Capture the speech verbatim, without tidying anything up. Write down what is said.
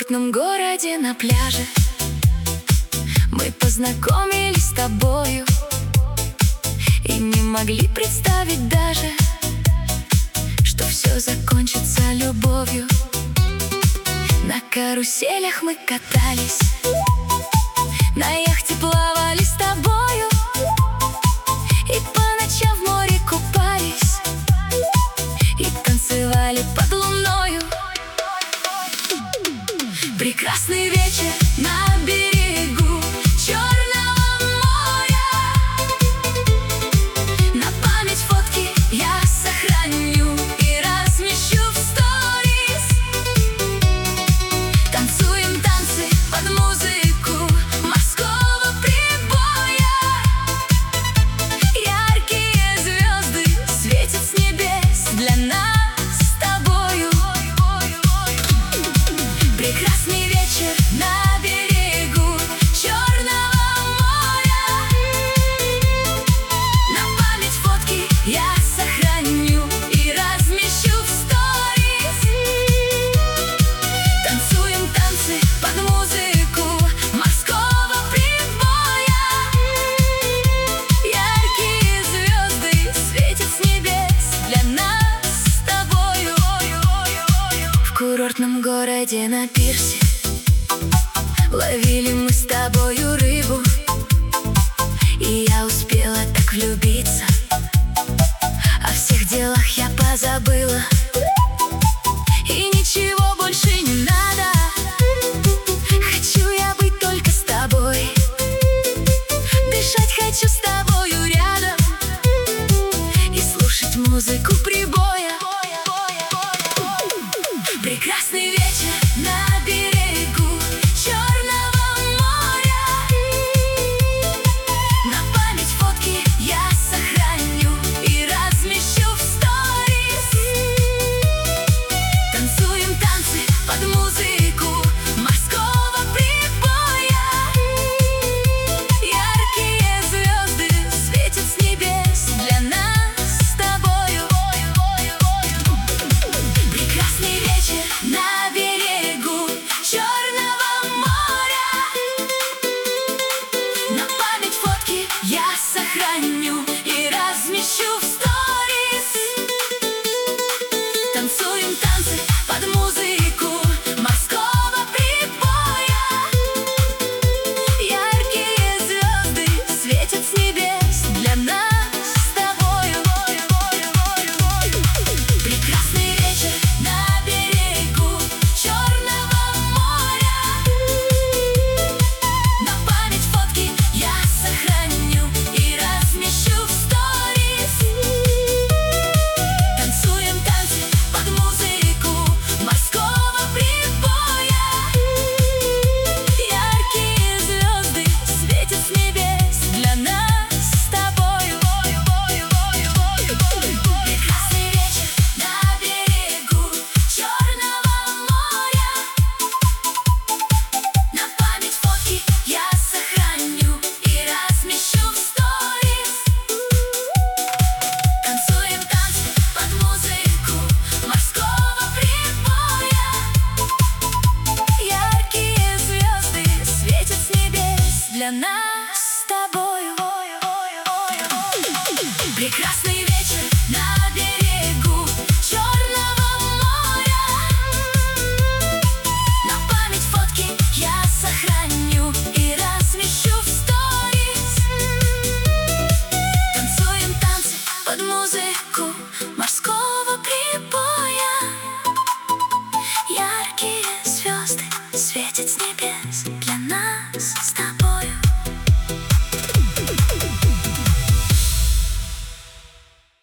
курортном городе на пляже мы познакомились с тобою и не могли представить даже, что все закончится любовью. На каруселях мы катались, на яхте плавали с тобою и по ночам в море купались и танцевали под луною. Прекрасный вечер на берегу Черного моря. На память фотки я сохраню и размещу в сторис. Танцуем танцы под музыку морского прибоя. Яркие звезды светят с небес для нас с тобою. Прекрасный вечер на берегу Черного моря. На память фотки я сохраню и размещу в сторис. Танцуем танцы под музыку морского прибоя. Яркие звезды светят с небес для нас с тобою. В курортном городе на пирсе ловили мы с тобою рыбу, и я успела так влюбиться. О всех делах я позабыла, и ничего больше не надо. Хочу я быть только с тобой, дышать хочу с тобою рядом и слушать музыку прибоя. Прекрасный вечер на берегу Черного моря. На память фотки я сохраню и размещу в сторис. Танцуем танцы под музыку